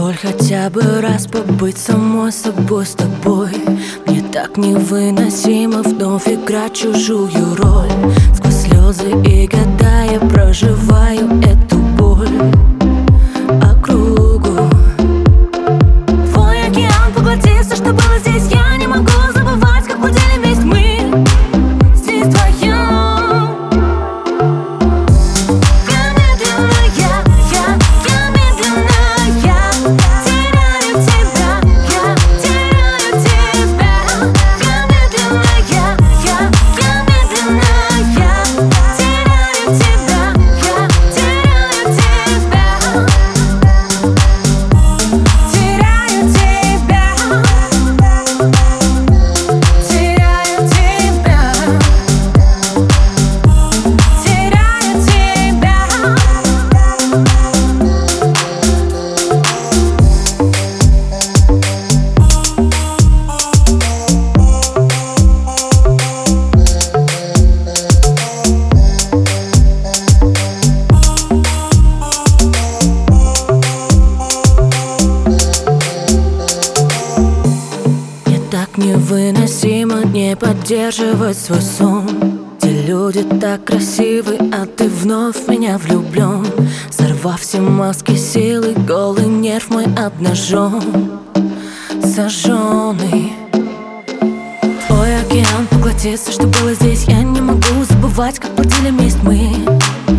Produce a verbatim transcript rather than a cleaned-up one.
Позволь хотя бы раз побыть самой собой с тобой. Мне так невыносимо вновь играть чужую роль. Сквозь слезы и года я проживаю эту боль округу. Твой океан поглотился, что было здесь. Я не могу забывать, как платили вместе мы здесь вдвоем. Я медленно, я, я, я медленно, я теряю тебя, я теряю тебя. Я медленно, я, я, я медленно, я теряю тебя, я теряю тебя. Теряю тебя, теряю тебя, теряю тебя. Мне так невыносимо не поддерживать свой сон. Те люди так красивы, а ты вновь в меня влюблен. Сорвав все маски силы, голый нерв мой обнажен, сожженный. Твой океан поглотится, что было здесь. Я не могу забывать, как платили вместе мы